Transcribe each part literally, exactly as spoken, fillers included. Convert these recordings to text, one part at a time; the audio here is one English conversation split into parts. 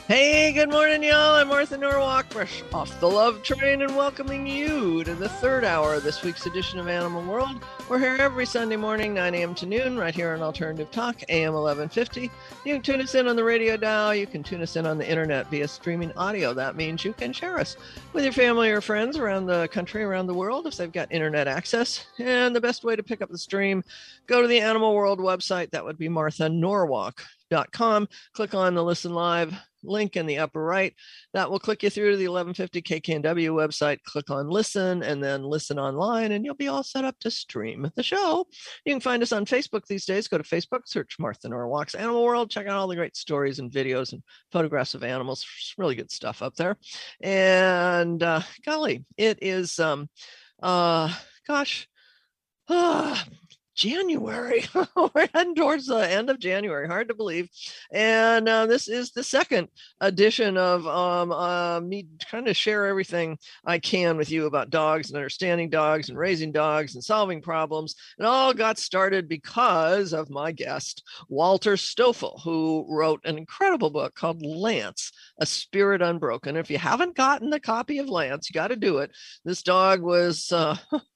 Hey, good morning, y'all. I'm Martha Norwalk, fresh off the love train, and welcoming you to the third hour of this week's edition of Animal World. We're here every Sunday morning, nine a.m. to noon, right here on Alternative Talk, A M eleven fifty. You can tune us in on the radio dial. You can tune us in on the internet via streaming audio. That means you can share us with your family or friends around the country, around the world, if they've got internet access. And the best way to pick up the stream, go to the Animal World website. That would be martha norwalk dot com. Click on the Listen Live link in the upper right. That will click you through to the eleven fifty K K N W website. Click on Listen and then Listen Online, and you'll be all set up to stream the show. You can find us on Facebook these days. Go to Facebook, search Martha Norwalk's Animal World. Check out all the great stories and videos and photographs of animals. It's really good stuff up there. And uh, golly, it is, um, uh, gosh, uh, January. We're heading towards the end of January. Hard to believe. And uh, this is the second edition of um, uh, me trying to share everything I can with you about dogs and understanding dogs and raising dogs and solving problems. It all got started because of my guest, Walter Stoffel, who wrote an incredible book called Lance, A Spirit Unbroken. If you haven't gotten a copy of Lance, you got to do it. This dog was uh,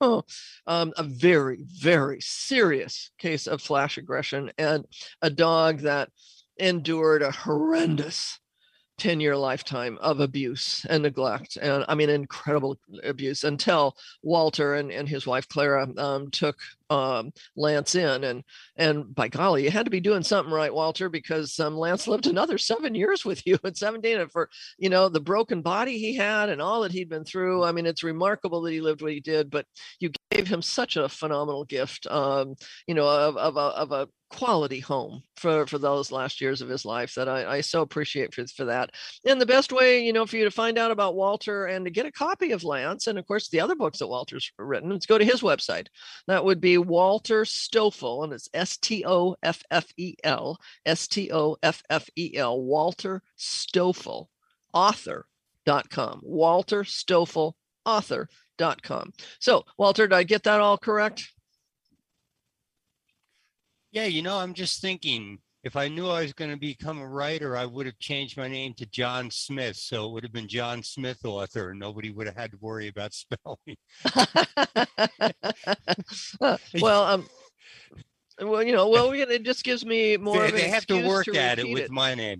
um, a very, very serious case of flash aggression, and a dog that endured a horrendous ten-year lifetime of abuse and neglect, and I mean incredible abuse, until Walter and, and his wife Clara um, took um, Lance in, and and by golly, you had to be doing something right, Walter, because um, Lance lived another seven years with you at seventeen, and for, you know, the broken body he had and all that he'd been through. I mean, it's remarkable that he lived what he did, but you gave him such a phenomenal gift, um, you know, of, of, a, of a quality home for, for those last years of his life that I, I so appreciate for, for that. And the best way, you know, for you to find out about Walter and to get a copy of Lance, and of course the other books that Walter's written, is go to his website. That would be Walter Stoffel, and it's S T O F F E L, S T O F F E L, Walter Stoffel, author dot com, Walter Stoffel, author dot com. So, Walter, did I get that all correct? Yeah, you know, I'm just thinking, if I knew I was going to become a writer, I would have changed my name to John Smith. So it would have been John Smith, author, and nobody would have had to worry about spelling. well, um, well, you know, well, it just gives me more they, of an They have to work to at it with it. my name.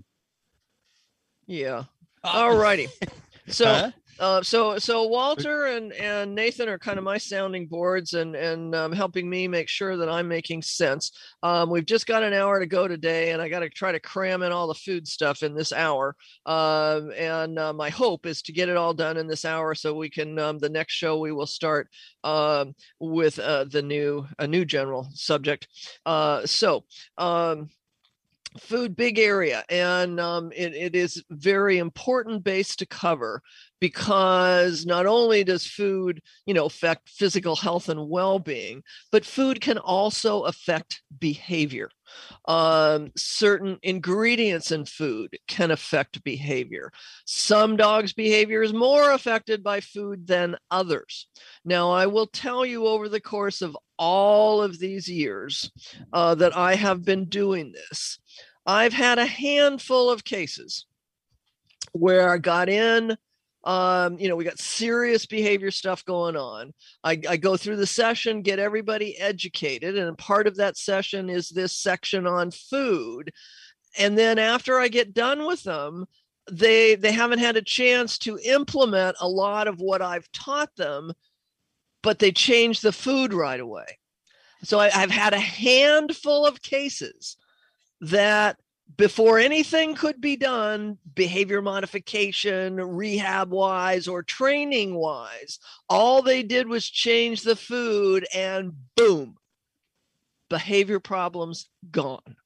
Yeah. Uh, all righty. So. Huh? Uh, so, so Walter and, and Nathan are kind of my sounding boards and, and um, helping me make sure that I'm making sense. Um, we've just got an hour to go today, and I got to try to cram in all the food stuff in this hour. Um, and uh, my hope is to get it all done in this hour, so we can, um, the next show we will start um, with uh, the new, a new general subject. Uh, so, um, food, big area, and um, it, it is very important base to cover, because not only does food, you know, affect physical health and well-being, but food can also affect behavior. Um, certain ingredients in food can affect behavior. Some dogs' behavior is more affected by food than others. Now, I will tell you, over the course of all of these years uh, that I have been doing this, I've had a handful of cases where I got in, um, you know, we got serious behavior stuff going on. I, I go through the session, get everybody educated, and part of that session is this section on food. And then after I get done with them, they they haven't had a chance to implement a lot of what I've taught them, but they change the food right away. So I, I've had a handful of cases that before anything could be done, behavior modification, rehab wise or training wise, all they did was change the food, and boom, behavior problems gone.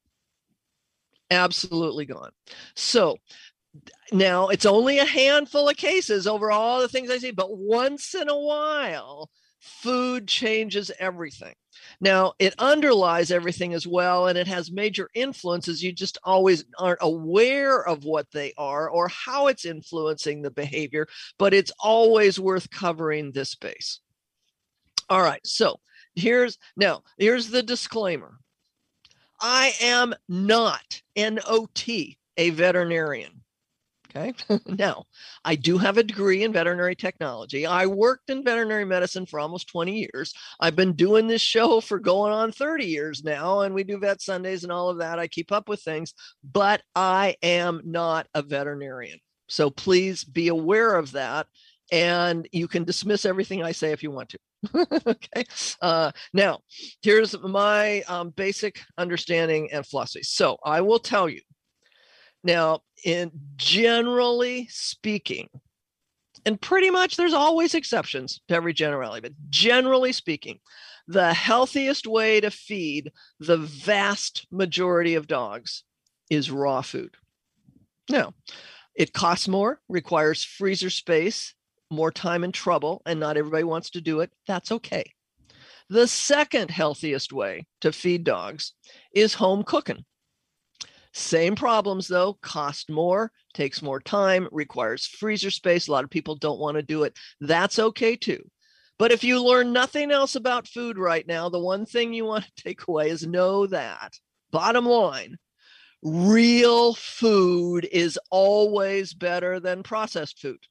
Absolutely gone. So now it's only a handful of cases over all the things I see, but once in a while, food changes everything. Now, it underlies everything as well, and it has major influences. You just always aren't aware of what they are or how it's influencing the behavior, but it's always worth covering this base. All right, so here's now, here's the disclaimer. I am not, N O T, a veterinarian. Okay. Now, I do have a degree in veterinary technology. I worked in veterinary medicine for almost twenty years. I've been doing this show for going on thirty years now, and we do Vet Sundays and all of that. I keep up with things, but I am not a veterinarian. So please be aware of that. And you can dismiss everything I say if you want to. Okay. Uh, now, here's my um, basic understanding and philosophy. So I will tell you. Now, in generally speaking, and pretty much there's always exceptions to every generality, but generally speaking, the healthiest way to feed the vast majority of dogs is raw food. Now, it costs more, requires freezer space, more time and trouble, and not everybody wants to do it. That's okay. The second healthiest way to feed dogs is home cooking. Same problems though, cost more, takes more time, requires freezer space. A lot of people don't want to do it. That's okay too. But if you learn nothing else about food right now, the one thing you want to take away is know that, bottom line, real food is always better than processed food.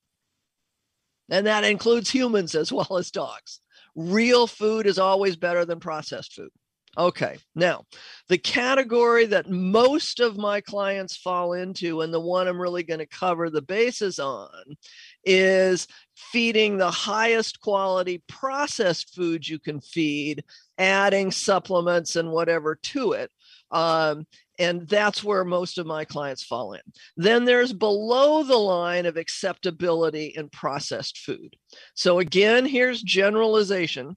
And that includes humans as well as dogs. Real food is always better than processed food. Okay, now the category that most of my clients fall into, and the one I'm really going to cover the bases on, is feeding the highest quality processed foods you can feed, adding supplements and whatever to it. Um, and that's where most of my clients fall in. Then there's below the line of acceptability in processed food. So again, here's generalization,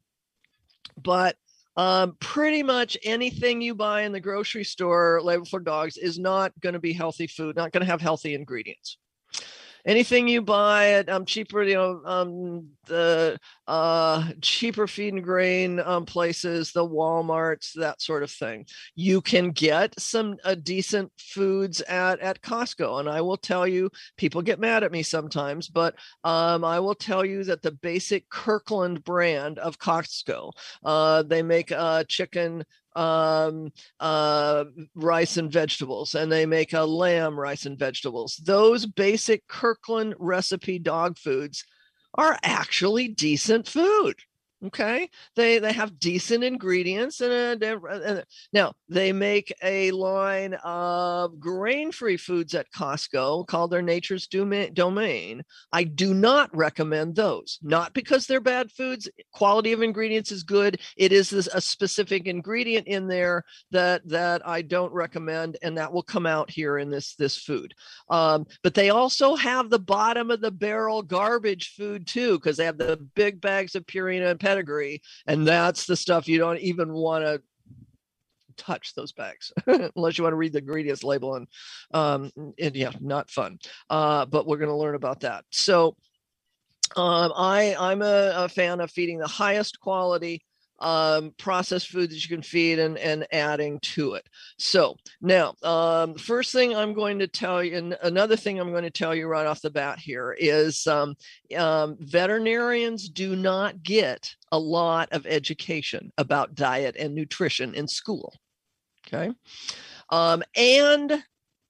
but Um, pretty much anything you buy in the grocery store labeled for dogs is not going to be healthy food, not going to have healthy ingredients. Anything you buy at um, cheaper, you know, um, the uh, cheaper feed and grain um, places, the Walmarts, that sort of thing. You can get some uh, decent foods at, at Costco. And I will tell you, people get mad at me sometimes, but um, I will tell you that the basic Kirkland brand of Costco, uh, they make uh, chicken, um uh rice and vegetables, and they make a lamb rice and vegetables. Those basic Kirkland recipe dog foods are actually decent food. Okay, they they have decent ingredients, and, uh, and now they make a line of grain-free foods at Costco called their Nature's Domain. I do not recommend those, not because they're bad foods. Quality of ingredients is good. It is this, a specific ingredient in there that that I don't recommend, and that will come out here in this this food. Um, but they also have the bottom of the barrel garbage food too, because they have the big bags of Purina and Pedigree, and that's the stuff you don't even want to touch, those bags, unless you want to read the ingredients label, and, um, and yeah, not fun. Uh, but we're going to learn about that. So um, I, I'm a, a fan of feeding the highest quality um, processed food that you can feed, and, and adding to it. So now, um, first thing I'm going to tell you, and another thing I'm going to tell you right off the bat here is um, um, veterinarians do not get a lot of education about diet and nutrition in school. Okay. Um, and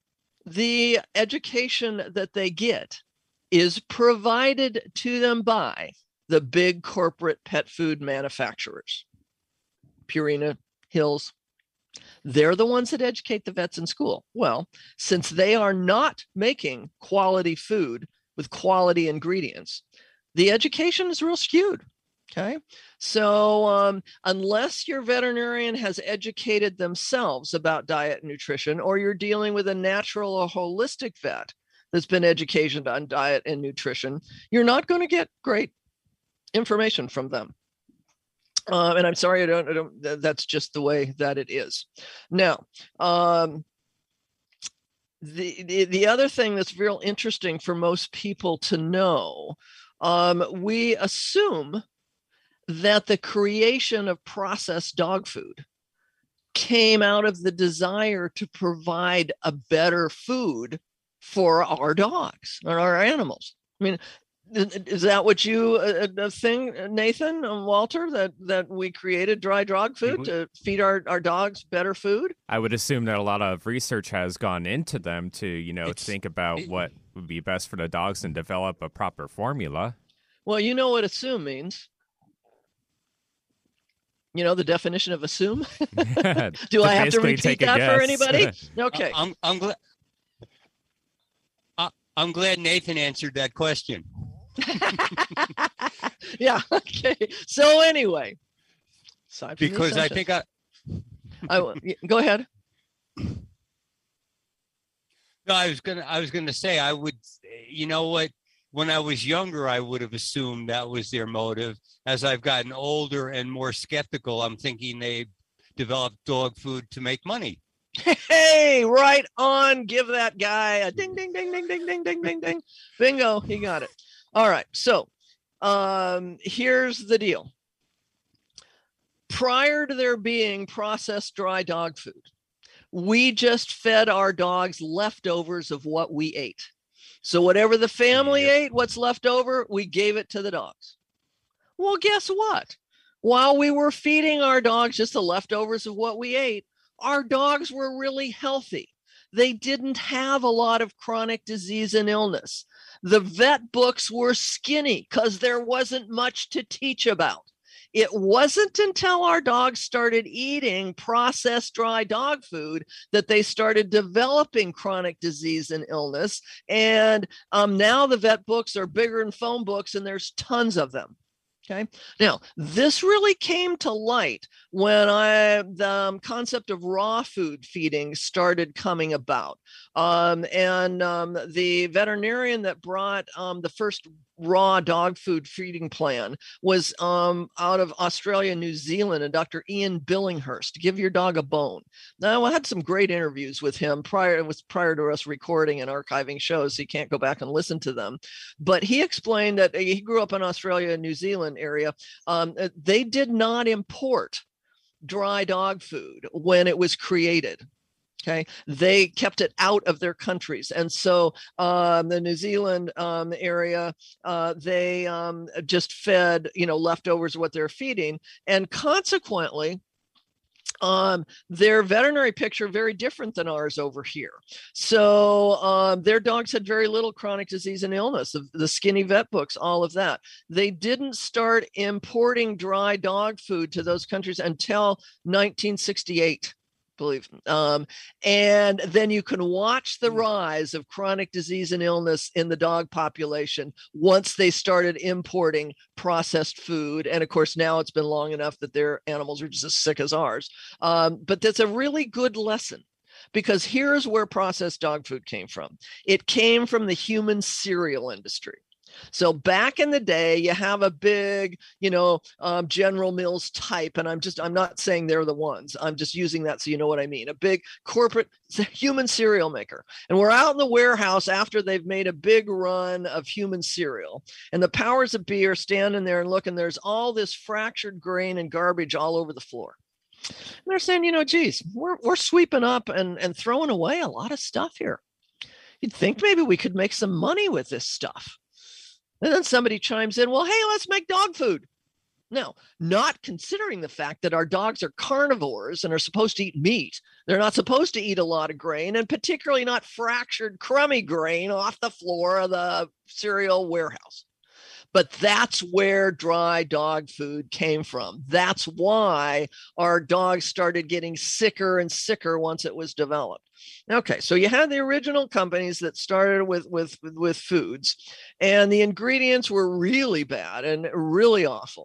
the education that they get is provided to them by the big corporate pet food manufacturers, Purina, Hills. They're the ones that educate the vets in school. Well, since they are not making quality food with quality ingredients, the education is real skewed. Okay. So um, unless your veterinarian has educated themselves about diet and nutrition, or you're dealing with a natural or holistic vet that's been educated on diet and nutrition, you're not going to get great information from them. Uh, and I'm sorry, I don't, I don't, that's just the way that it is. Now, um, the, the, the other thing that's real interesting for most people to know, um, we assume that the creation of processed dog food came out of the desire to provide a better food for our dogs or our animals. I mean, Is that what you uh, uh, think, Nathan and Walter, that, that we created dry dog food to feed our, our dogs better food? I would assume that a lot of research has gone into them to, you know, It's- think about it- what would be best for the dogs and develop a proper formula. Well, you know what assume means. You know the definition of assume? Do I have to repeat that for anybody? Okay. I'm, I'm glad. I'm glad Nathan answered that question. Yeah. Okay. So anyway, because I think I. I go ahead. No, I was gonna. I was gonna say I would. You know what? When I was younger, I would have assumed that was their motive. As I've gotten older and more skeptical, I'm thinking they developed dog food to make money. Hey, right on. Give that guy a ding, ding, ding, ding, ding, ding, ding, ding, ding. Bingo. He got it. All right. So um, here's the deal. Prior to there being processed dry dog food, we just fed our dogs leftovers of what we ate. So whatever the family Yep. ate, what's left over, we gave it to the dogs. Well, guess what? While we were feeding our dogs just the leftovers of what we ate, our dogs were really healthy. They didn't have a lot of chronic disease and illness. The vet books were skinny because there wasn't much to teach about. It wasn't until our dogs started eating processed dry dog food that they started developing chronic disease and illness. And um, now the vet books are bigger than phone books, and there's tons of them. Okay. Now, this really came to light when I the um, concept of raw food feeding started coming about. Um, and um, the veterinarian that brought um, the first raw dog food feeding plan was um, out of Australia, New Zealand, and Doctor Ian Billinghurst. Give your dog a bone. Now, I had some great interviews with him prior. It was prior to us recording and archiving shows, so you can't go back and listen to them. But he explained that he grew up in Australia and New Zealand area. Um, they did not import dry dog food when it was created. Okay, they kept it out of their countries. And so um, the New Zealand um, area, uh, they um, just fed, you know, leftovers of what they're feeding. And consequently, um, their veterinary picture very different than ours over here. So um, their dogs had very little chronic disease and illness, the, the skinny vet books, all of that. They didn't start importing dry dog food to those countries until nineteen sixty-eight. Believe. Um, and then you can watch the rise of chronic disease and illness in the dog population once they started importing processed food. And of course, now it's been long enough that their animals are just as sick as ours. Um, but that's a really good lesson, because here's where processed dog food came from. It came from the human cereal industry. So back in the day, you have a big, you know, um, General Mills type, and I'm just, I'm not saying they're the ones. I'm just using that so you know what I mean. A big corporate human cereal maker. And we're out in the warehouse after they've made a big run of human cereal. And the powers that be are standing there and looking, there's all this fractured grain and garbage all over the floor. And they're saying, you know, geez, we're, we're sweeping up and, and throwing away a lot of stuff here. You'd think maybe we could make some money with this stuff. And then somebody chimes in, well, hey, let's make dog food. Now, not considering the fact that our dogs are carnivores and are supposed to eat meat. They're not supposed to eat a lot of grain, and particularly not fractured, crummy grain off the floor of the cereal warehouse. But that's where dry dog food came from. That's why our dogs started getting sicker and sicker once it was developed. Okay, so you had the original companies that started with, with, with foods, and the ingredients were really bad and really awful.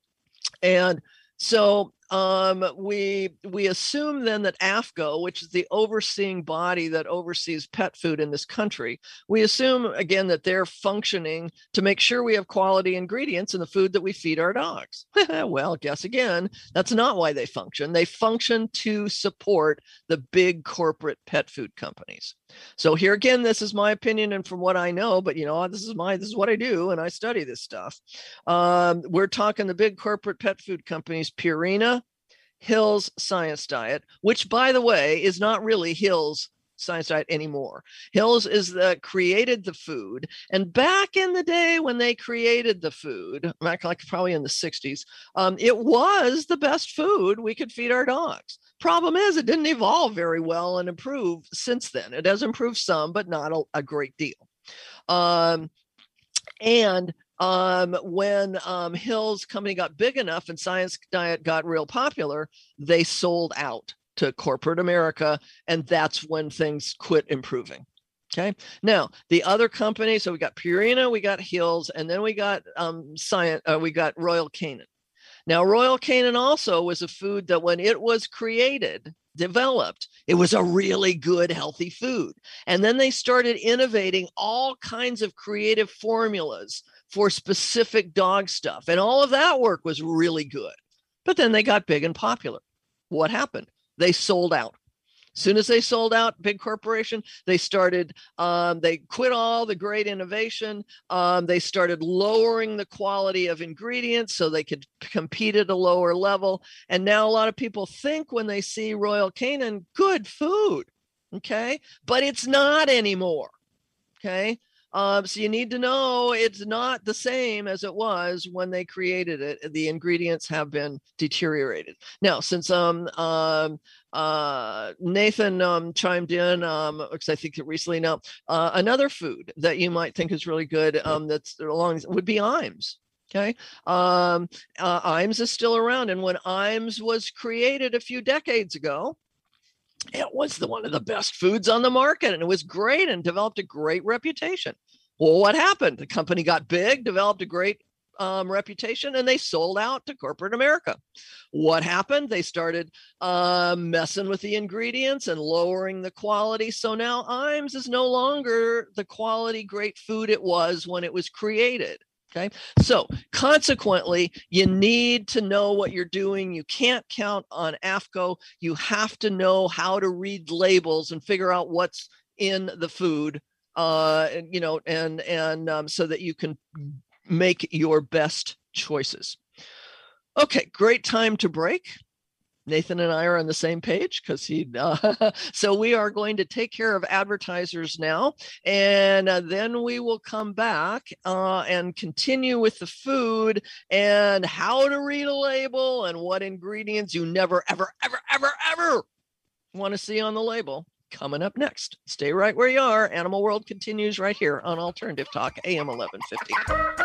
And so um, we we assume then that AAFCO, which is the overseeing body that oversees pet food in this country, we assume, again, that they're functioning to make sure we have quality ingredients in the food that we feed our dogs. Well, guess again, that's not why they function. They function to support the big corporate pet food companies. So here again, this is my opinion and from what I know, but you know, this is my, this is what I do, and I study this stuff. Um, we're talking the big corporate pet food companies, Purina, Hill's Science Diet, which, by the way, is not really Hill's Science Diet anymore. Hills is the created the food. And back in the day when they created the food, back like probably in the sixties, um, it was the best food we could feed our dogs. Problem is, it didn't evolve very well and improve since then. It has improved some, but not a, a great deal. Um, and um, when um, Hill's company got big enough and Science Diet got real popular, they sold out to corporate America, and that's when things quit improving. Okay. Now the other company, so we got Purina, we got Hills, and then we got um, Science, uh, we got Royal Canin. Now Royal Canin also was a food that when it was created, developed, it was a really good, healthy food. And then they started innovating all kinds of creative formulas for specific dog stuff, and all of that work was really good. But then they got big and popular. What happened? They sold out. As soon as they sold out, big corporation, they started, um, they quit all the great innovation. Um, they started lowering the quality of ingredients so they could compete at a lower level. And now a lot of people think when they see Royal Canin, good food, okay? But it's not anymore, okay? Um, so you need to know it's not the same as it was when they created it. The ingredients have been deteriorated. Now, since um, um, uh, Nathan um, chimed in, um, because I think that recently now, uh, another food that you might think is really good um, that's along would be Iams. Okay. Um, uh, Iams is still around. And when Iams was created a few decades ago, it was the one of the best foods on the market, and it was great and developed a great reputation. Well, what happened? The company got big, developed a great um, reputation, and they sold out to corporate America. What happened? They started uh, messing with the ingredients and lowering the quality. So now Iams is no longer the quality, great food it was when it was created. Okay. So consequently, you need to know what you're doing. You can't count on A F C O. You have to know how to read labels and figure out what's in the food, uh, you know, and, and um, so that you can make your best choices. Okay. Great time to break. Nathan and I are on the same page because he, uh, so we are going to take care of advertisers now, and uh, then we will come back uh, and continue with the food and how to read a label and what ingredients you never, ever, ever, ever, ever want to see on the label. Coming up next. Stay right where you are. Animal World continues right here on Alternative Talk, A M eleven fifty.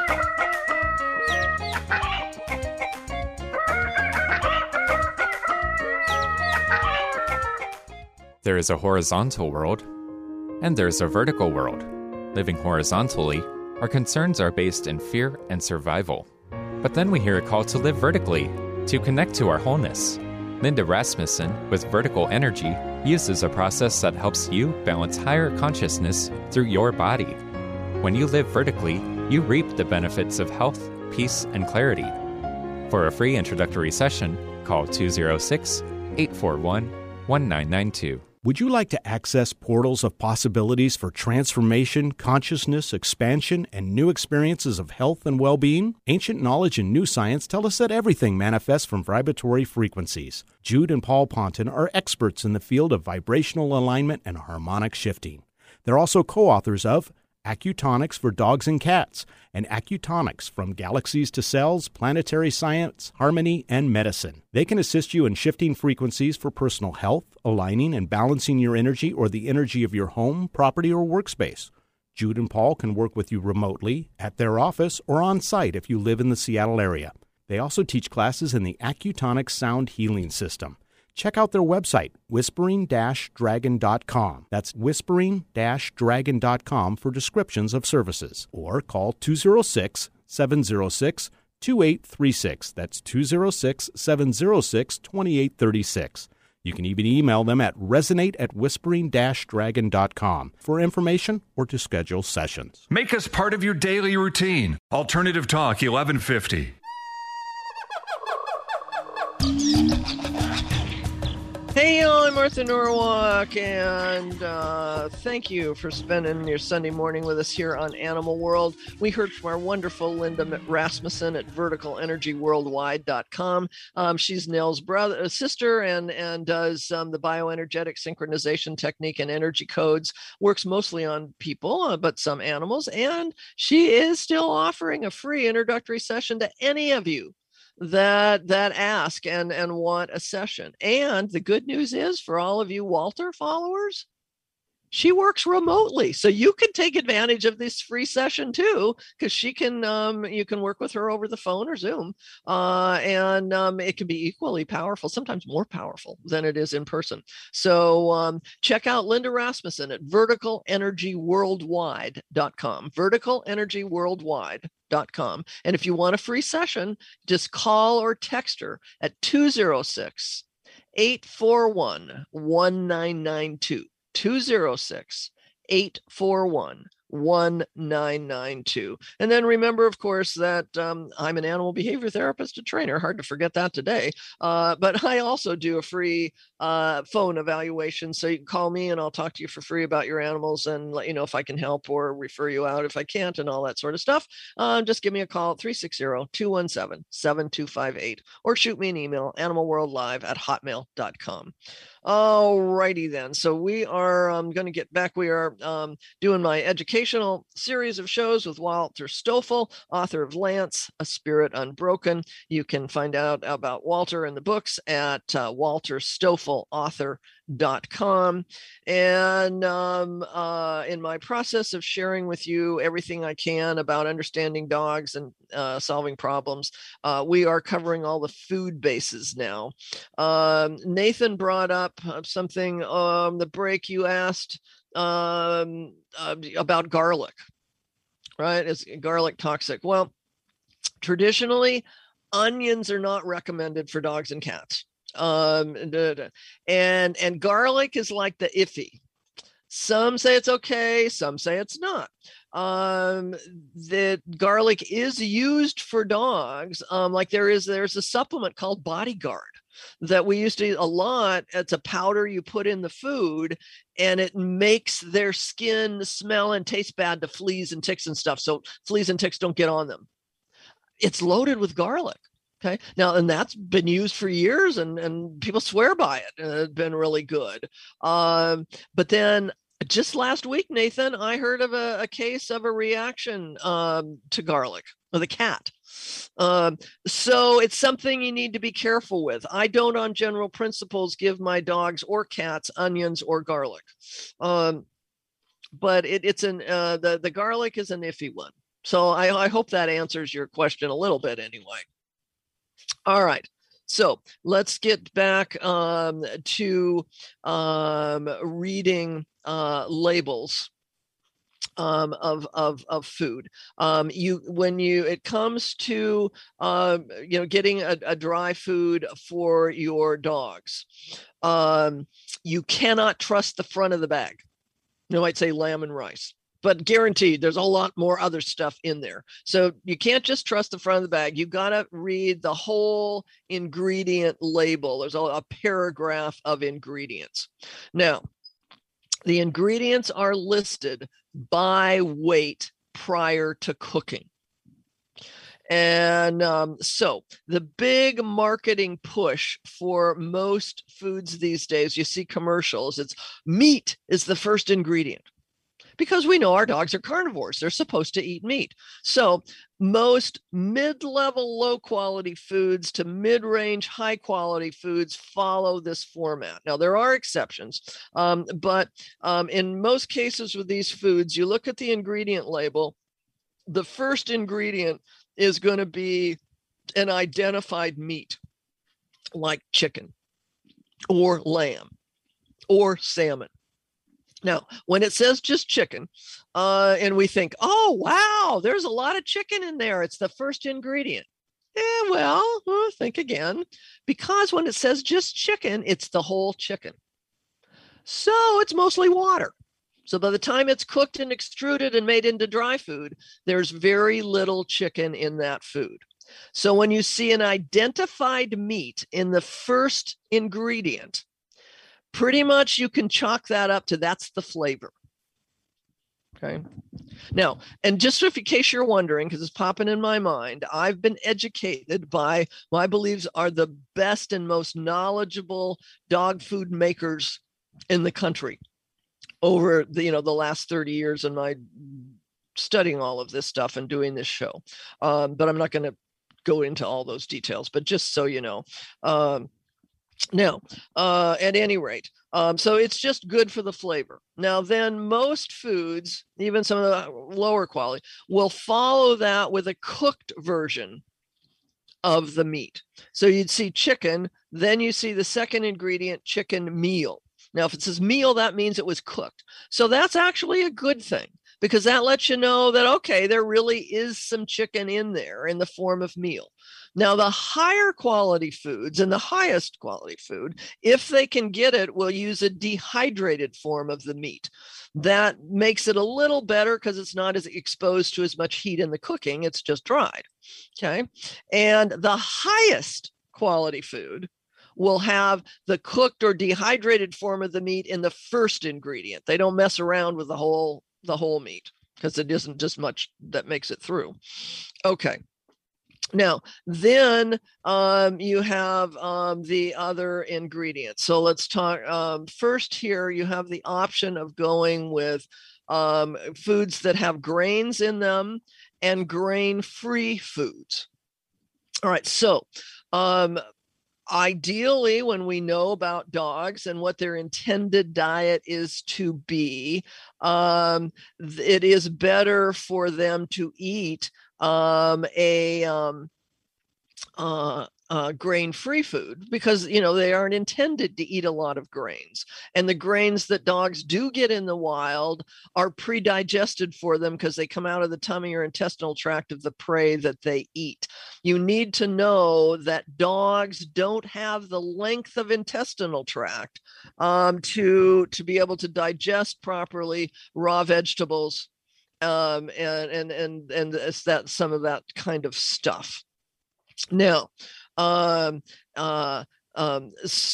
There is a horizontal world, and there's a vertical world. Living horizontally, our concerns are based in fear and survival. But then we hear a call to live vertically, to connect to our wholeness. Linda Rasmussen, with Vertical Energy, uses a process that helps you balance higher consciousness through your body. When you live vertically, you reap the benefits of health, peace, and clarity. For a free introductory session, call two oh six, eight four one, one nine nine two. Would you like to access portals of possibilities for transformation, consciousness, expansion, and new experiences of health and well-being? Ancient knowledge and new science tell us that everything manifests from vibratory frequencies. Jude and Paul Ponton are experts in the field of vibrational alignment and harmonic shifting. They're also co-authors of Acutonics for Dogs and Cats, and Acutonics from Galaxies to Cells, Planetary Science, Harmony, and Medicine. They can assist you in shifting frequencies for personal health, aligning and balancing your energy or the energy of your home, property, or workspace. Jude and Paul can work with you remotely, at their office, or on site if you live in the Seattle area. They also teach classes in the Acutonics Sound Healing System. Check out their website, whispering dash dragon dot com. That's whispering dash dragon dot com for descriptions of services. Or call two oh six, seven oh six, two eight three six. That's two oh six, seven oh six, two eight three six. You can even email them at resonate at whispering dash dragon dot com for information or to schedule sessions. Make us part of your daily routine. Alternative Talk eleven fifty. Hey, y'all, I'm Martha Norwalk, and uh, thank you for spending your Sunday morning with us here on Animal World. We heard from our wonderful Linda Rasmussen at vertical energy worldwide dot com. Um, she's Nell's brother, uh, sister, and, and does um, the bioenergetic synchronization technique and energy codes, works mostly on people, uh, but some animals, and she is still offering a free introductory session to any of you that that ask and and want a session. And the good news is, for all of you Walter followers, she works remotely, so you can take advantage of this free session too, because she can um you can work with her over the phone or Zoom, uh and um it can be equally powerful, sometimes more powerful than it is in person. So um check out Linda Rasmussen at vertical energy worldwide dot com, vertical energy worldwide dot com. And if you want a free session, just call or text her at two oh six, eight four one, one nine nine two. two oh six, eight four one, one nine nine two. And then remember, of course, that um, I'm an animal behavior therapist, a trainer. Hard to forget that today. Uh, but I also do a free uh, phone evaluation. So you can call me and I'll talk to you for free about your animals and let you know if I can help or refer you out if I can't and all that sort of stuff. Uh, just give me a call at three six zero, two one seven, seven two five eight or shoot me an email, animalworldlive at hotmail dot com. All righty then. So we are um, going to get back. We are um, doing my educational series of shows with Walter Stoffel, author of Lance, A Spirit Unbroken. You can find out about Walter and the books at uh, walter stoffel author dot com. And um, uh, in my process of sharing with you everything I can about understanding dogs and uh, solving problems, uh, we are covering all the food bases now. Um, Nathan brought up something on um, the break. You asked um, uh, about garlic, right? Is garlic toxic? Well, traditionally, onions are not recommended for dogs and cats. Um, and, and garlic is like the iffy. Some say it's okay, some say it's not. Um, that garlic is used for dogs. Um, like there is, there's a supplement called Bodyguard that we used to eat a lot. It's a powder you put in the food and it makes their skin smell and taste bad to fleas and ticks and stuff. So fleas and ticks don't get on them. It's loaded with garlic. Okay. Now, and that's been used for years and, and people swear by it. And it's been really good. Um, but then just last week, Nathan, I heard of a, a case of a reaction um, to garlic with a cat. Um, so it's something you need to be careful with. I don't, on general principles, give my dogs or cats onions or garlic. Um, but it, it's an, uh, the, the garlic is an iffy one. So I, I hope that answers your question a little bit anyway. All right, so let's get back um, to um, reading uh, labels um, of, of, of food. Um, you, when you, it comes to, uh, you know, getting a, a dry food for your dogs, um, you cannot trust the front of the bag. You might say lamb and rice, but guaranteed there's a lot more other stuff in there. So you can't just trust the front of the bag. You've got to read the whole ingredient label. There's a, a paragraph of ingredients. Now, the ingredients are listed by weight prior to cooking. And um, so the big marketing push for most foods these days, you see commercials, it's meat is the first ingredient. Because we know our dogs are carnivores. They're supposed to eat meat. So most mid-level, low-quality foods to mid-range, high-quality foods follow this format. Now, there are exceptions, um, but um, in most cases with these foods, you look at the ingredient label, the first ingredient is going to be an identified meat, like chicken or lamb or salmon. Now, when it says just chicken, uh, and we think, oh, wow, there's a lot of chicken in there. It's the first ingredient. Eh, well, uh, think again. Because when it says just chicken, it's the whole chicken. So it's mostly water. So by the time it's cooked and extruded and made into dry food, there's very little chicken in that food. So when you see an identified meat in the first ingredient, pretty much you can chalk that up to that's the flavor. Okay. Now, and just if in case you're wondering, because it's popping in my mind, I've been educated by what I believe are the best and most knowledgeable dog food makers in the country over the, you know, the last thirty years in my studying all of this stuff and doing this show. Um, but I'm not going to go into all those details, but just so you know. Um, now, uh, at any rate, um, so it's just good for the flavor. Now, then most foods, even some of the lower quality, will follow that with a cooked version of the meat. So you'd see chicken, then you see the second ingredient, chicken meal. Now, if it says meal, that means it was cooked. So that's actually a good thing, because that lets you know that, okay, there really is some chicken in there in the form of meal. Now, the higher quality foods and the highest quality food, if they can get it, will use a dehydrated form of the meat. That makes it a little better because it's not as exposed to as much heat in the cooking. It's just dried. Okay. And the highest quality food will have the cooked or dehydrated form of the meat in the first ingredient. They don't mess around with the whole the whole meat because it isn't just much that makes it through. Okay. Now, then um, you have um, the other ingredients. So let's talk um, first here. You have the option of going with um, foods that have grains in them and grain-free foods. All right. So um, ideally, when we know about dogs and what their intended diet is to be, um, it is better for them to eat um, a um, uh, uh, grain-free food because, you know, they aren't intended to eat a lot of grains. And the grains that dogs do get in the wild are pre-digested for them because they come out of the tummy or intestinal tract of the prey that they eat. You need to know that dogs don't have the length of intestinal tract um, to, to be able to digest properly raw vegetables um, and, and, and, and it's that, some of that kind of stuff. Now, um, uh, um,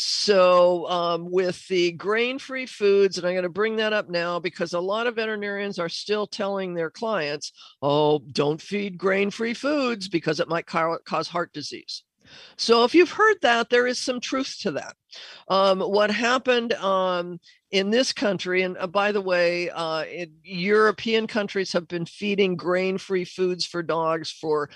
so um, with the grain-free foods, and I'm going to bring that up now because a lot of veterinarians are still telling their clients, oh, don't feed grain-free foods because it might ca- cause heart disease. So if you've heard that, there is some truth to that. Um, what happened um, in this country, and uh, by the way, uh, it, European countries have been feeding grain-free foods for dogs for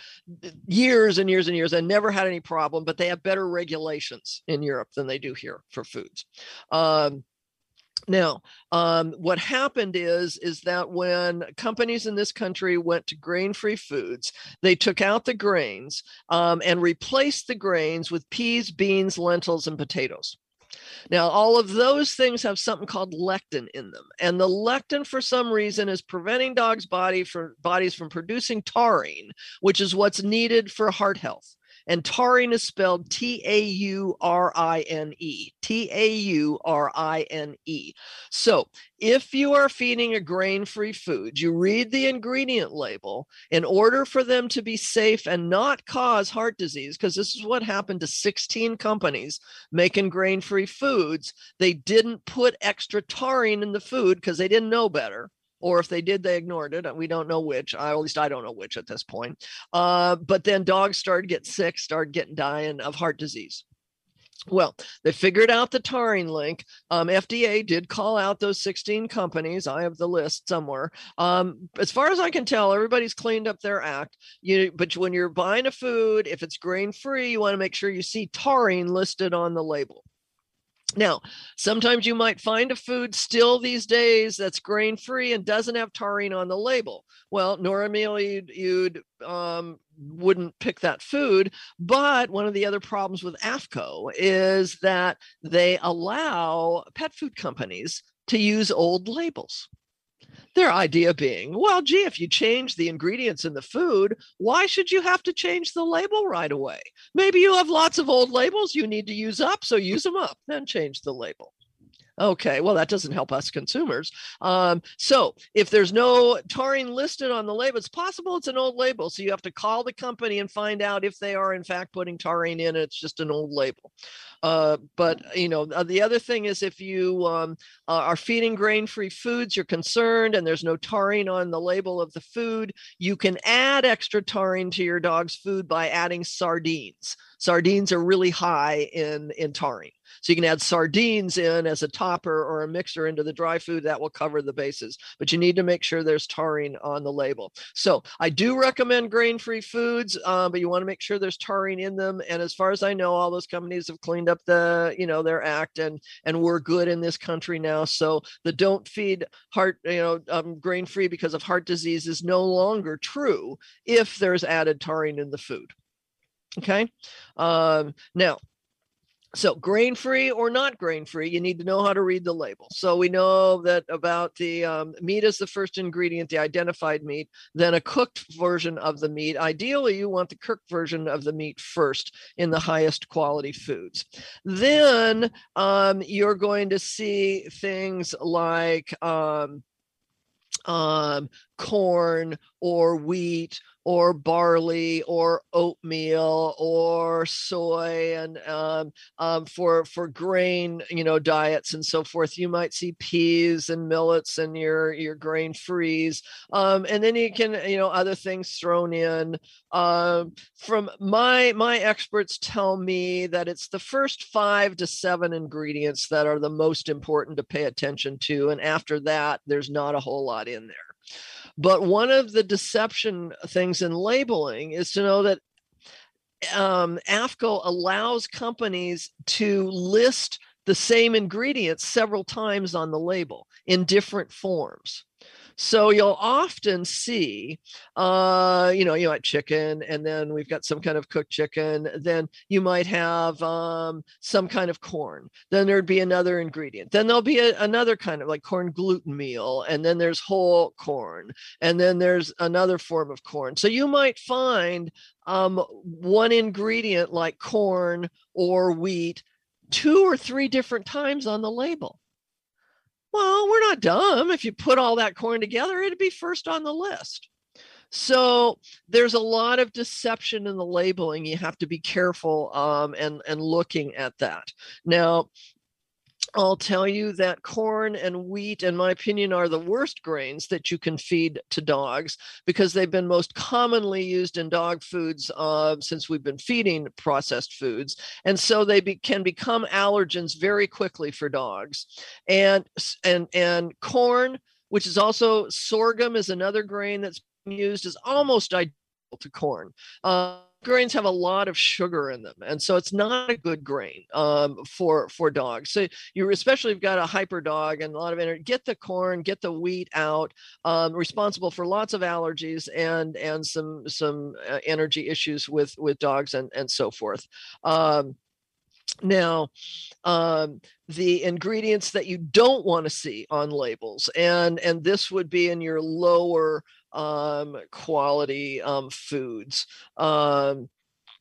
years and years and years and never had any problem, but they have better regulations in Europe than they do here for foods. Um, Now, um, what happened is, is that when companies in this country went to grain-free foods, they took out the grains um, and replaced the grains with peas, beans, lentils, and potatoes. Now, all of those things have something called lectin in them. And the lectin, for some reason, is preventing dogs' body for, bodies from producing taurine, which is what's needed for heart health. And taurine is spelled T A U R I N E, T A U R I N E. So if you are feeding a grain-free food, you read the ingredient label in order for them to be safe and not cause heart disease, because this is what happened to sixteen companies making grain-free foods. They didn't put extra taurine in the food because they didn't know better. Or if they did, they ignored it. We don't know which. I, at least I don't know which at this point. Uh, but then dogs started getting sick, started getting dying of heart disease. Well, they figured out the taurine link. Um, F D A did call out those sixteen companies. I have the list somewhere. Um, as far as I can tell, everybody's cleaned up their act. You, but when you're buying a food, if it's grain-free, you want to make sure you see taurine listed on the label. Now, sometimes you might find a food still these days that's grain-free and doesn't have taurine on the label. Well, normally you'd, you'd um, wouldn't pick that food. But one of the other problems with A F C O is that they allow pet food companies to use old labels. Their idea being, well, gee, if you change the ingredients in the food, why should you have to change the label right away? Maybe you have lots of old labels you need to use up, so use them up, then change the label. Okay, well, that doesn't help us consumers. Um, so if there's no taurine listed on the label, it's possible it's an old label. So you have to call the company and find out if they are in fact putting taurine in. It's just an old label. Uh, but, you know, the other thing is if you um, uh, are feeding grain-free foods, you're concerned and there's no taurine on the label of the food, you can add extra taurine to your dog's food by adding sardines. Sardines are really high in, in taurine. So you can add sardines in as a topper or a mixer into the dry food. That will cover the bases, but you need to make sure there's taurine on the label. So I do recommend grain-free foods, uh, but you want to make sure there's taurine in them. And as far as I know, all those companies have cleaned up the, you know, their act, and and we're good in this country now. So the don't feed heart, you know, um, grain-free because of heart disease is no longer true if there's added taurine in the food. Okay. Um, now, so grain-free or not grain-free, you need to know how to read the label. So we know that about the um, meat is the first ingredient, the identified meat, then a cooked version of the meat. Ideally, you want the cooked version of the meat first in the highest quality foods. Then um, you're going to see things like um, um, corn or wheat or barley or oatmeal or soy, and um, um, for for grain, you know, diets and so forth. You might see peas and millets and your your grain frees, um, and then you can, you know, other things thrown in. Um, from my my experts tell me that it's the first five to seven ingredients that are the most important to pay attention to, and after that, there's not a whole lot in there. But one of the deception things in labeling is to know that um, A F C O allows companies to list the same ingredients several times on the label in different forms. So you'll often see, uh, you know, you might chicken, and then we've got some kind of cooked chicken. Then you might have um, some kind of corn. Then there'd be another ingredient. Then there'll be a, another kind of like corn gluten meal. And then there's whole corn. And then there's another form of corn. So you might find um, one ingredient like corn or wheat two or three different times on the label. Well, we're not dumb. If you put all that corn together, it'd be first on the list. So there's a lot of deception in the labeling. You have to be careful um, and, and looking at that. Now, I'll tell you that corn and wheat, in my opinion, are the worst grains that you can feed to dogs because they've been most commonly used in dog foods uh, since we've been feeding processed foods. And so they be, can become allergens very quickly for dogs. And, and, and corn, which is also sorghum, is another grain that's used, is almost identical to corn. Uh, grains have a lot of sugar in them, and so it's not a good grain um, for for dogs. So you especially have got a hyper dog and a lot of energy. Get the corn, get the wheat out. Um, responsible for lots of allergies and and some some uh, energy issues with with dogs and and so forth. Um, Now, um, the ingredients that you don't want to see on labels, and and this would be in your lower um, quality um, foods, um,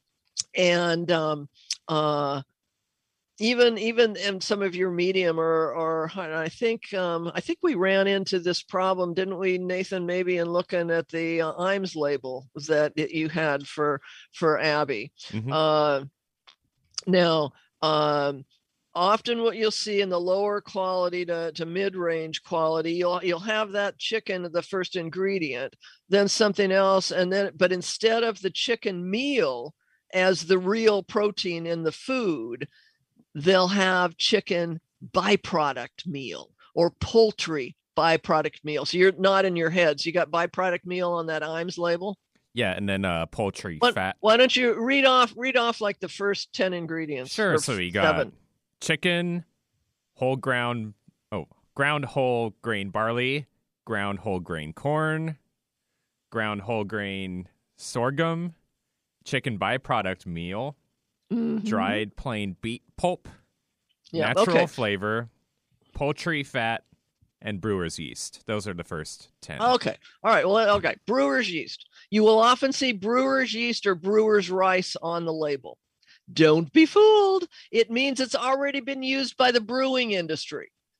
and um, uh, even even in some of your medium or or I think um, I think we ran into this problem, didn't we, Nathan? Maybe in looking at the uh, I M S label that you had for for Abby. Mm-hmm. Uh, now. Um, often what you'll see in the lower quality to, to mid-range quality, you'll you'll have that chicken, the first ingredient, then something else, and then but instead of the chicken meal as the real protein in the food, they'll have chicken byproduct meal or poultry byproduct meal. So you're not in your head. So you got byproduct meal on that I M S label. Yeah, and then uh, poultry why, fat. Why don't you read off read off like the first ten ingredients? Sure. So you got seven. Chicken, whole ground, oh, ground whole grain barley, ground whole grain corn, ground whole grain sorghum, chicken byproduct meal, mm-hmm. dried plain beet pulp, yeah, natural okay. flavor, poultry fat, and brewer's yeast. Those are the first ten. Okay. All right. Well, okay. Brewer's yeast. You will often see brewer's yeast or brewer's rice on the label. Don't be fooled. It means it's already been used by the brewing industry.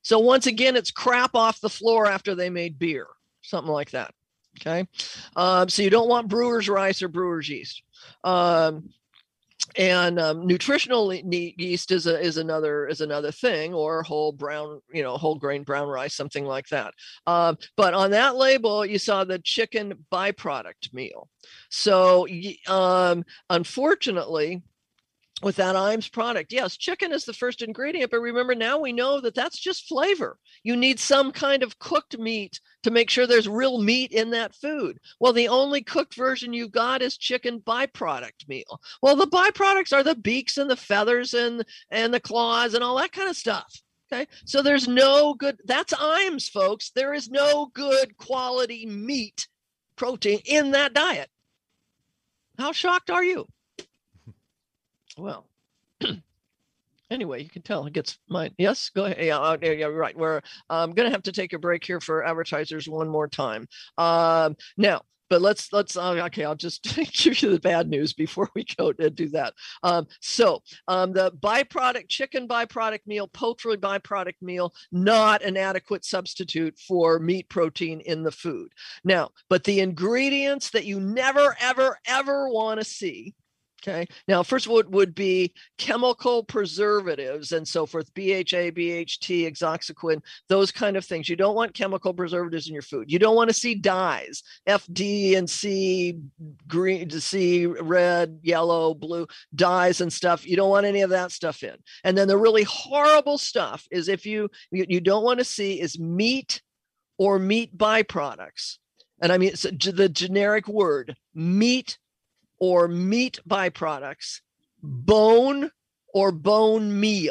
So once again, it's crap off the floor after they made beer, something like that. Okay. Um, so you don't want brewer's rice or brewer's yeast. Um, and um, nutritional yeast is a, is another is another thing, or whole brown, you know, whole grain brown rice, something like that. Um, but on that label, you saw the chicken byproduct meal. So um, unfortunately, with that I M S product, yes, chicken is the first ingredient, but remember, now we know that that's just flavor. You need some kind of cooked meat to make sure there's real meat in that food. Well, the only cooked version you've got is chicken byproduct meal. Well, the byproducts are the beaks and the feathers and, and the claws and all that kind of stuff. Okay, so there's no good, that's I M S, folks. There is no good quality meat protein in that diet. How shocked are you? Well, anyway, you can tell it gets mine. Yes, go ahead. Yeah, yeah, yeah, right. We're I'm going to have to take a break here for advertisers one more time. Um, now, but let's let's uh, okay. I'll just give you the bad news before we go to do that. Um, so um, the byproduct chicken byproduct meal, poultry byproduct meal, not an adequate substitute for meat protein in the food. Now, but the ingredients that you never, ever, ever want to see. Okay. Now, first of all, it would be chemical preservatives and so forth, B H A, B H T, hexoxyquin, those kind of things. You don't want chemical preservatives in your food. You don't want to see dyes, F, D, and C, green, C, red, yellow, blue, dyes and stuff. You don't want any of that stuff in. And then the really horrible stuff is if you, you, you don't want to see is meat or meat byproducts. And I mean, it's the generic word, meat or meat byproducts, bone or bone meal,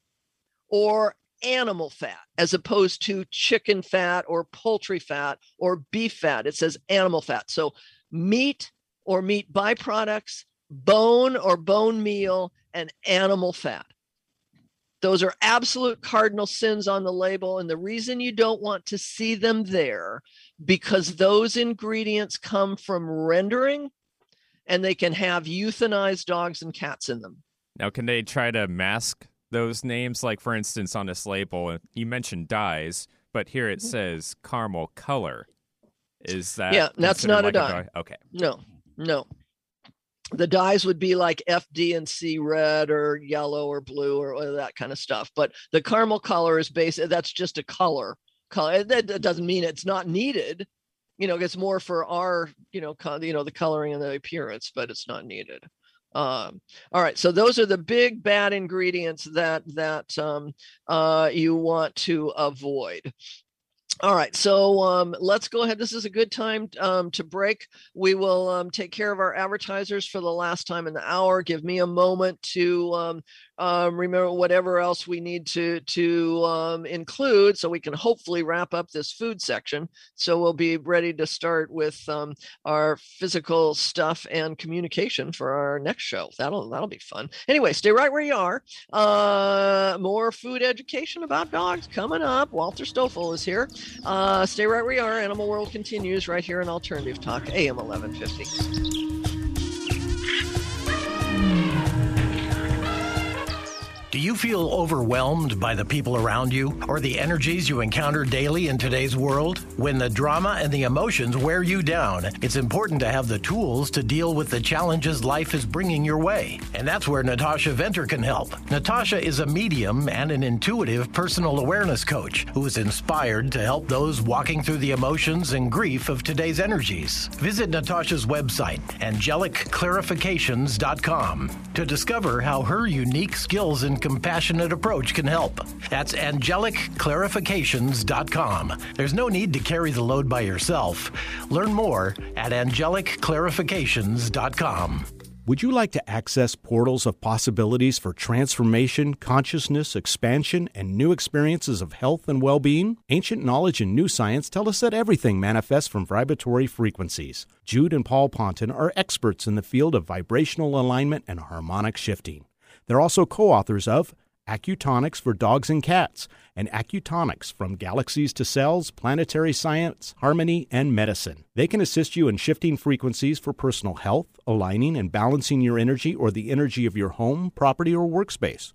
or animal fat, as opposed to chicken fat or poultry fat or beef fat. It says animal fat. So meat or meat byproducts, bone or bone meal, and animal fat. Those are absolute cardinal sins on the label. And the reason you don't want to see them there, because those ingredients come from rendering, and they can have euthanized dogs and cats in them. Now, can they try to mask those names? Like, for instance, on this label, you mentioned dyes, but here it says caramel color. Is that? Yeah, that's not like a dye. a dye? Okay. No, no. The dyes would be like F, D, and C, red or yellow or blue or, or that kind of stuff. But the caramel color is basic. That's just a color. color. That, that doesn't mean it's not needed. You know, it's more for our, you know, co- you know, the coloring and the appearance, but it's not needed. Um, all right, so those are the big bad ingredients that that um, uh, you want to avoid. All right, so um, let's go ahead. This is a good time um, to break. We will um, take care of our advertisers for the last time in the hour. Give me a moment to um, um, remember whatever else we need to to um, include, so we can hopefully wrap up this food section. So we'll be ready to start with um, our physical stuff and communication for our next show. That'll that'll be fun. Anyway, stay right where you are. Uh, more food education about dogs coming up. Walter Stoffel is here. Uh, stay right where you are. Animal World continues right here in Alternative Talk, A M eleven fifty. Do you feel overwhelmed by the people around you or the energies you encounter daily in today's world? When the drama and the emotions wear you down, it's important to have the tools to deal with the challenges life is bringing your way. And that's where Natasha Venter can help. Natasha is a medium and an intuitive personal awareness coach who is inspired to help those walking through the emotions and grief of today's energies. Visit Natasha's website, angelic clarifications dot com, to discover how her unique skills and compassionate approach can help. That's angelic clarifications dot com. There's no need to carry the load by yourself. Learn more at angelic clarifications dot com. Would you like to access portals of possibilities for transformation, consciousness, expansion, and new experiences of health and well-being? Ancient knowledge and new science tell us that everything manifests from vibratory frequencies. Jude and Paul Ponton are experts in the field of vibrational alignment and harmonic shifting. They're also co-authors of Acutonics for Dogs and Cats and Acutonics from Galaxies to Cells, Planetary Science, Harmony, and Medicine. They can assist you in shifting frequencies for personal health, aligning and balancing your energy or the energy of your home, property, or workspace.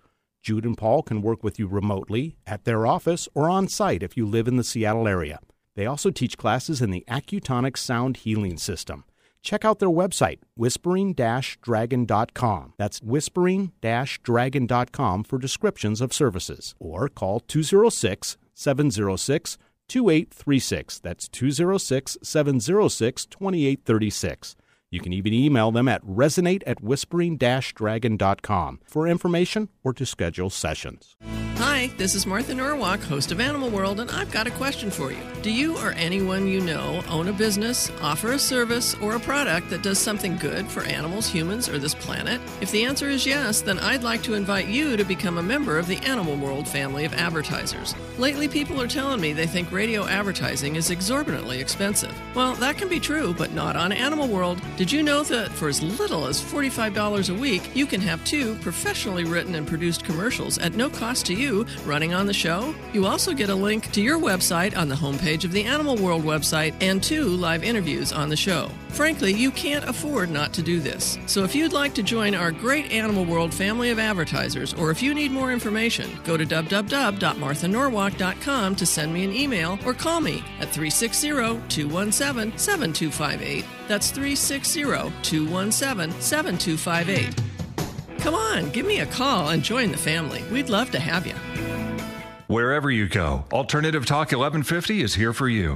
Jude and Paul can work with you remotely, at their office, or on site if you live in the Seattle area. They also teach classes in the Accutonic Sound Healing System. Check out their website, whispering dash dragon dot com. That's whispering dash dragon dot com for descriptions of services. Or call two oh six, seven oh six, two eight three six. That's two oh six, seven oh six, two eight three six. You can even email them at resonate at whispering dash dragon dot com for information or to schedule sessions. Hi, this is Martha Norwalk, host of Animal World, and I've got a question for you. Do you or anyone you know own a business, offer a service, or a product that does something good for animals, humans, or this planet? If the answer is yes, then I'd like to invite you to become a member of the Animal World family of advertisers. Lately, people are telling me they think radio advertising is exorbitantly expensive. Well, that can be true, but not on Animal World. Did you know that for as little as forty-five dollars a week, you can have two professionally written and produced commercials at no cost to you running on the show? You also get a link to your website on the homepage of the Animal World website and two live interviews on the show. Frankly, you can't afford not to do this. So if you'd like to join our great Animal World family of advertisers, or if you need more information, go to w w w dot martha norwalk dot com to send me an email or call me at three six zero, two one seven, seven two five eight. That's three six zero, two one seven, seven two five eight. Come on, give me a call and join the family. We'd love to have you. Wherever you go, Alternative Talk eleven fifty is here for you.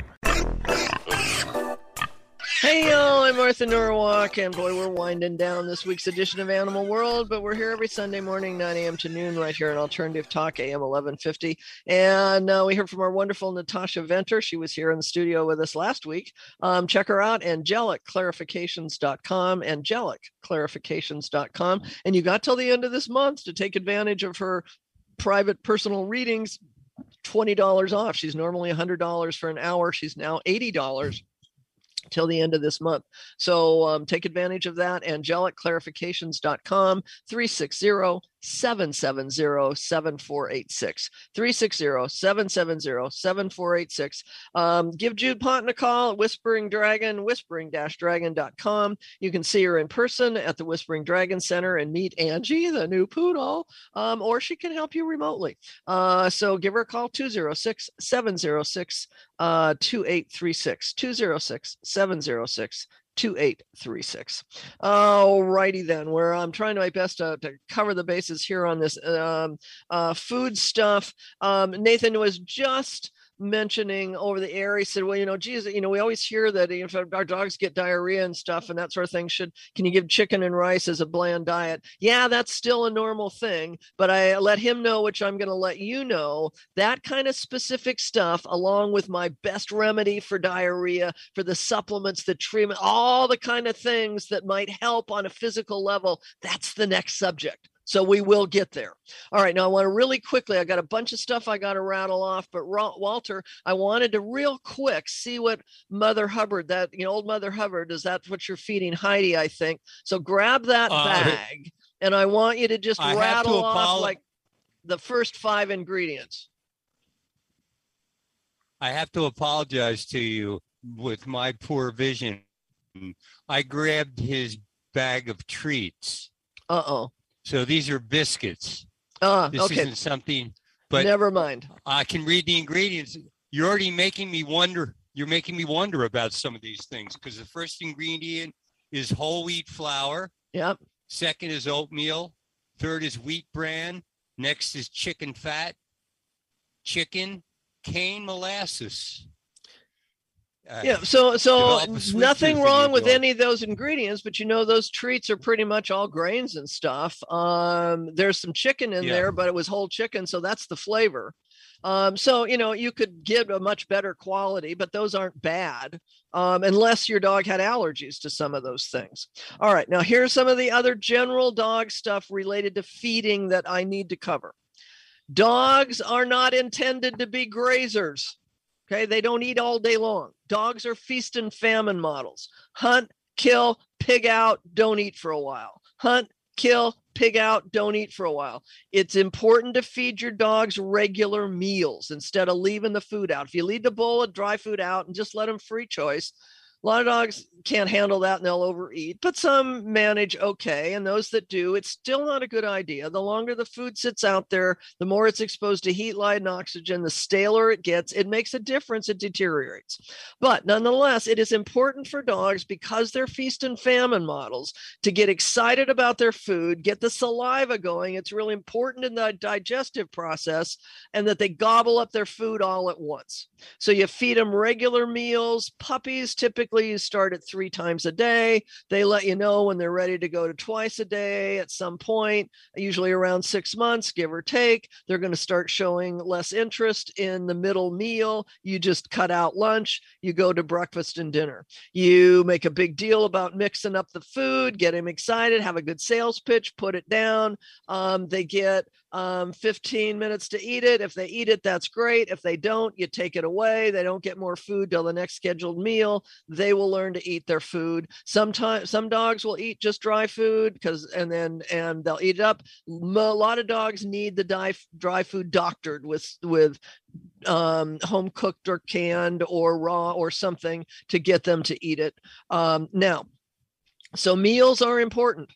Hey y'all, I'm Martha Norwalk, and boy, we're winding down this week's edition of Animal World, but we're here every Sunday morning, nine a.m. to noon, right here on Alternative Talk, A M eleven fifty. And uh, we heard from our wonderful Natasha Venter. She was here in the studio with us last week. Um, check her out, angelic clarifications dot com, angelic clarifications dot com. And you got till the end of this month to take advantage of her private personal readings, twenty dollars off. She's normally one hundred dollars for an hour. She's now eighty dollars till the end of this month. So um, take advantage of that. angelic clarifications dot com, three six zero, seven seven zero, seven four eight six. three six zero, seven seven zero, seven four eight six. Um, give Jude Ponton a call at Whispering Dragon, whispering dash dragon dot com. You can see her in person at the Whispering Dragon Center and meet Angie, the new poodle, um, or she can help you remotely. Uh, so give her a call, two oh six, seven oh six, two eight three six, two oh six, seven oh six, two eight three six. All righty then, where I'm trying my best to, to cover the bases here on this um, uh, food stuff. Um, Nathan was just mentioning over the air, he said, well, you know, geez, you know, we always hear that if our dogs get diarrhea and stuff and that sort of thing, should, can you give chicken and rice as a bland diet? Yeah, that's still a normal thing, but I let him know, which I'm going to let you know, that kind of specific stuff, along with my best remedy for diarrhea, for the supplements, the treatment, all the kind of things that might help on a physical level, that's the next subject. So we will get there. All right. Now I want to really quickly, I got a bunch of stuff I got to rattle off, but Walter, I wanted to real quick see what Mother Hubbard, that, you know, old Mother Hubbard, is that what you're feeding Heidi, I think. So grab that uh, bag and I want you to just I rattle off like the first five ingredients. I have to apologize to you with my poor vision. I grabbed his bag of treats. Uh-oh. So these are biscuits. Ah, this okay. isn't something, but never mind. I can read the ingredients. You're already making me wonder. You're making me wonder about some of these things, because the first ingredient is whole wheat flour. Yep. Second is oatmeal. Third is wheat bran. Next is chicken fat, chicken, cane molasses. Uh, yeah, so so nothing wrong with dog. any of those ingredients, but you know, those treats are pretty much all grains and stuff. Um, there's some chicken in yeah. there, but it was whole chicken, so that's the flavor. Um, so, you know, you could get a much better quality, but those aren't bad, um, unless your dog had allergies to some of those things. All right, now here's some of the other general dog stuff related to feeding that I need to cover. Dogs are not intended to be grazers. Okay, they don't eat all day long. Dogs are feast and famine models. Hunt, kill, pig out, don't eat for a while. Hunt, kill, pig out, don't eat for a while. It's important to feed your dogs regular meals instead of leaving the food out. If you leave the bowl of dry food out and just let them free choice, A lot of dogs can't handle that and they'll overeat, but some manage okay. And those that do, it's still not a good idea. The longer the food sits out there, the more it's exposed to heat, light, and oxygen, the staler it gets. It makes a difference. It deteriorates. But nonetheless, it is important for dogs, because they're feast and famine models, to get excited about their food, get the saliva going. It's really important in the digestive process, and that they gobble up their food all at once. So you feed them regular meals. Puppies, typically you start at three times a day. They let you know when they're ready to go to twice a day at some point, usually around six months, give or take. They're going to start showing less interest in the middle meal. You just cut out lunch. You go to breakfast and dinner. You make a big deal about mixing up the food, get them excited, have a good sales pitch, put it down. Um, they get um, fifteen minutes to eat it. If they eat it, that's great. If they don't, you take it away. They don't get more food till the next scheduled meal. They will learn to eat their food. Sometimes some dogs will eat just dry food because, and then, and they'll eat it up. A lot of dogs need the dry, dry food doctored with, with um, home cooked or canned or raw or something to get them to eat it. Um, now, so meals are important.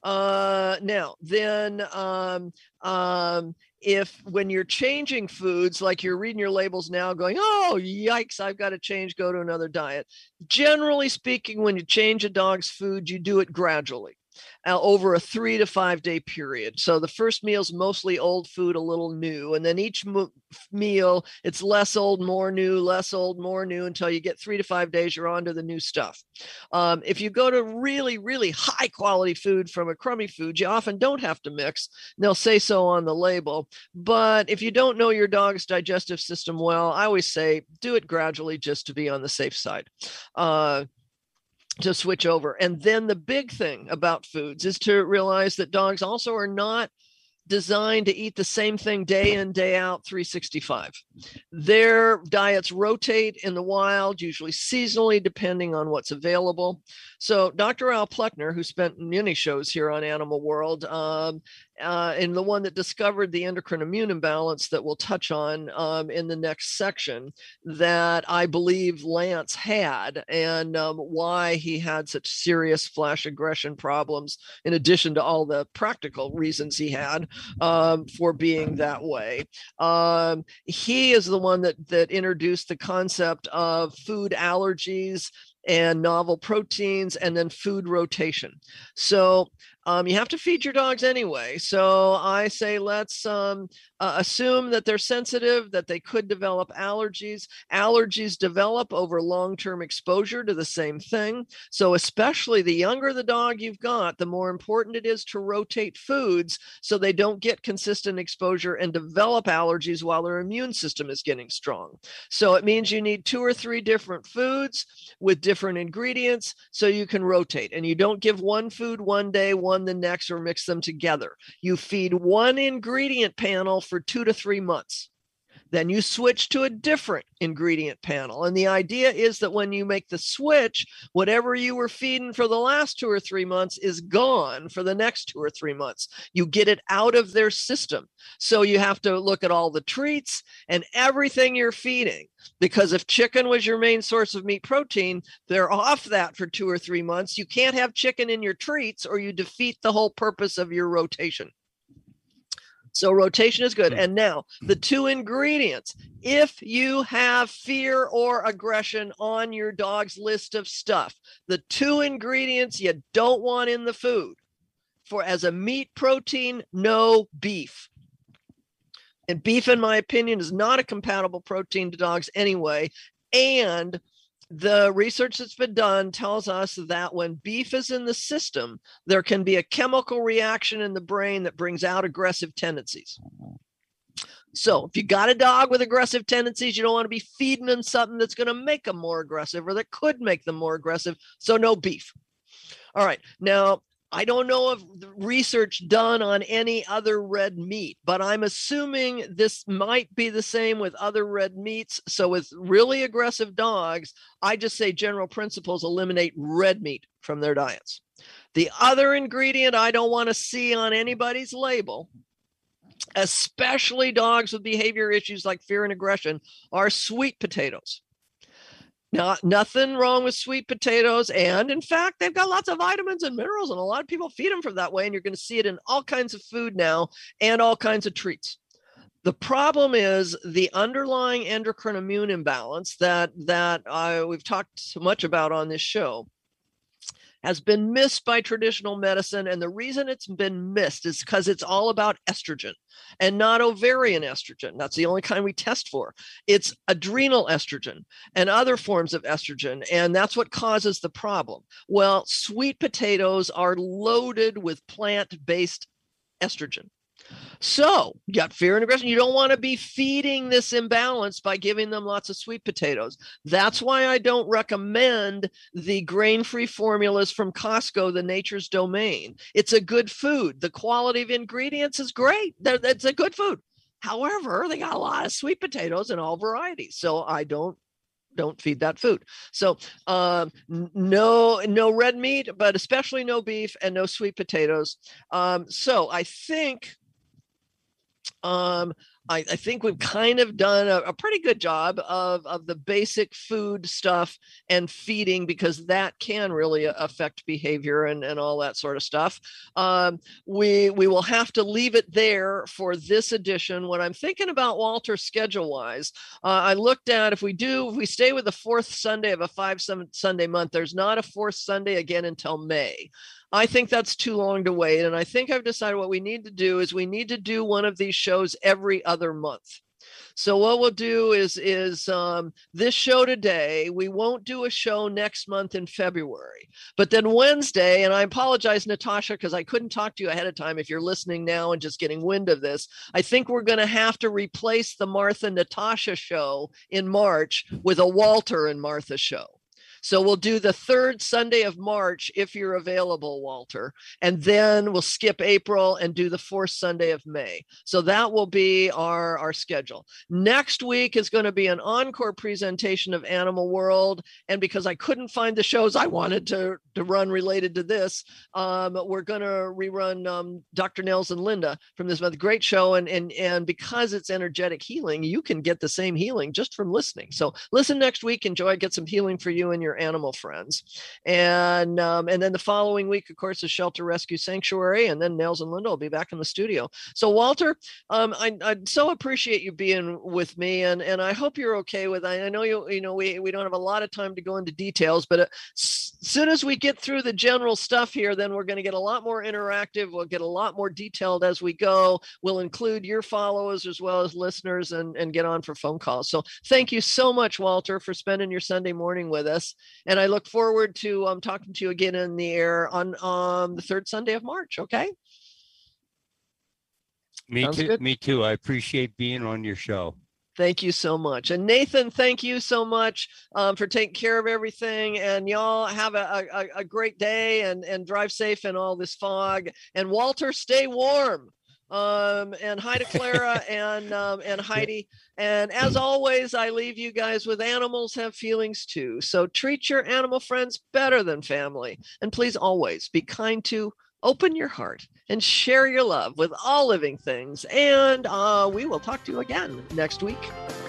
Uh, now, then, um, um, if when you're changing foods, like you're reading your labels now going, oh, yikes, I've got to change, go to another diet. Generally speaking, when you change a dog's food, you do it gradually. Uh, over a three to five day period. So the first meal is mostly old food, a little new. And then each mo- meal, it's less old, more new, less old, more new, until you get three to five days, you're on to the new stuff. Um, if you go to really, really high quality food from a crummy food, you often don't have to mix. They'll say so on the label. But if you don't know your dog's digestive system well, I always say do it gradually just to be on the safe side. Uh, to switch over. And then the big thing about foods is to realize that dogs also are not designed to eat the same thing day in, day out, three sixty-five. Their diets rotate in the wild, usually seasonally, depending on what's available. So Doctor Al Pluckner, who spent many shows here on Animal World, um, uh, and the one that discovered the endocrine immune imbalance that we'll touch on um, in the next section, that I believe Lance had, and um, why he had such serious flash aggression problems, in addition to all the practical reasons he had um, for being that way. Um, he is the one that, that introduced the concept of food allergies and novel proteins, and then food rotation. So um, you have to feed your dogs anyway. So I say, let's um, uh, assume that they're sensitive, that they could develop allergies. Allergies develop over long-term exposure to the same thing. So especially the younger the dog you've got, the more important it is to rotate foods so they don't get consistent exposure and develop allergies while their immune system is getting strong. So it means you need two or three different foods with different ingredients so you can rotate. And you don't give one food one day, one the next, or mix them together. You feed one ingredient panel for two to three months. Then you switch to a different ingredient panel. And the idea is that when you make the switch, whatever you were feeding for the last two or three months is gone for the next two or three months. You get it out of their system. So you have to look at all the treats and everything you're feeding. Because if chicken was your main source of meat protein, they're off that for two or three months. You can't have chicken in your treats or you defeat the whole purpose of your rotation. So rotation is good. And now the two ingredients, if you have fear or aggression on your dog's list of stuff, the two ingredients you don't want in the food for as a meat protein, no beef. And beef, in my opinion, is not a compatible protein to dogs anyway. And the research that's been done tells us that when beef is in the system, there can be a chemical reaction in the brain that brings out aggressive tendencies. So if you got a dog with aggressive tendencies, you don't want to be feeding them something that's going to make them more aggressive or that could make them more aggressive. So no beef. All right. Now, I don't know of research done on any other red meat, but I'm assuming this might be the same with other red meats. So with really aggressive dogs, I just say general principles, eliminate red meat from their diets. The other ingredient I don't want to see on anybody's label, especially dogs with behavior issues like fear and aggression, are sweet potatoes. Not nothing wrong with sweet potatoes. And in fact, they've got lots of vitamins and minerals, and a lot of people feed them from that way. And you're going to see it in all kinds of food now and all kinds of treats. The problem is the underlying endocrine immune imbalance that that uh, we've talked so much about on this show has been missed by traditional medicine. And the reason it's been missed is because it's all about estrogen and not ovarian estrogen. That's the only kind we test for. It's adrenal estrogen and other forms of estrogen. And that's what causes the problem. Well, sweet potatoes are loaded with plant-based estrogen. So you got fear and aggression. You don't want to be feeding this imbalance by giving them lots of sweet potatoes. That's why I don't recommend the grain-free formulas from Costco, the Nature's Domain. It's a good food. The quality of ingredients is great. It's a good food. However, they got a lot of sweet potatoes in all varieties. So I don't don't feed that food. So um, no, no red meat, but especially no beef and no sweet potatoes. Um, so I think Um, I, I think we've kind of done a, a pretty good job of, of the basic food stuff and feeding, because that can really affect behavior and, and all that sort of stuff. Um, we we will have to leave it there for this edition. What I'm thinking about, Walter, schedule-wise, uh, I looked at if we do, if we stay with the fourth Sunday of a five seven Sunday month, there's not a fourth Sunday again until May. I think that's too long to wait. And I think I've decided what we need to do is we need to do one of these shows every other month. So what we'll do is, is um, this show today, we won't do a show next month in February. But then Wednesday, and I apologize, Natasha, because I couldn't talk to you ahead of time if you're listening now and just getting wind of this. I think we're going to have to replace the Martha Natasha show in March with a Walter and Martha show. So we'll do the third Sunday of March if you're available, Walter, and then we'll skip April and do the fourth Sunday of May. So that will be our, our schedule. Next week is going to be an encore presentation of Animal World. And because I couldn't find the shows I wanted to, to run related to this, um, we're going to rerun um, Doctor Nels and Linda from this month. Great show. And, and, and because it's energetic healing, you can get the same healing just from listening. So listen next week, enjoy, get some healing for you and your animal friends. And um, and then the following week, of course, is Shelter Rescue Sanctuary, and then Nels and Linda will be back in the studio. So Walter, um, I, I so appreciate you being with me, and and I hope you're okay with. I, I know you you know we we don't have a lot of time to go into details, but as soon as we get through the general stuff here, then we're going to get a lot more interactive. We'll get a lot more detailed as we go. We'll include your followers as well as listeners, and and get on for phone calls. So thank you so much, Walter, for spending your Sunday morning with us. And I look forward to um, talking to you again in the air on um, the third Sunday of March. Okay. Me Sounds too. good? Me too. I appreciate being on your show. Thank you so much. And Nathan, thank you so much um, for taking care of everything. And y'all have a, a, a great day, and, and drive safe in all this fog. And Walter, stay warm. Um, and hi to Clara and um, and Heidi. And as always, I leave you guys with animals have feelings too. So treat your animal friends better than family. And please always be kind to, open your heart, and share your love with all living things. And uh, we will talk to you again next week.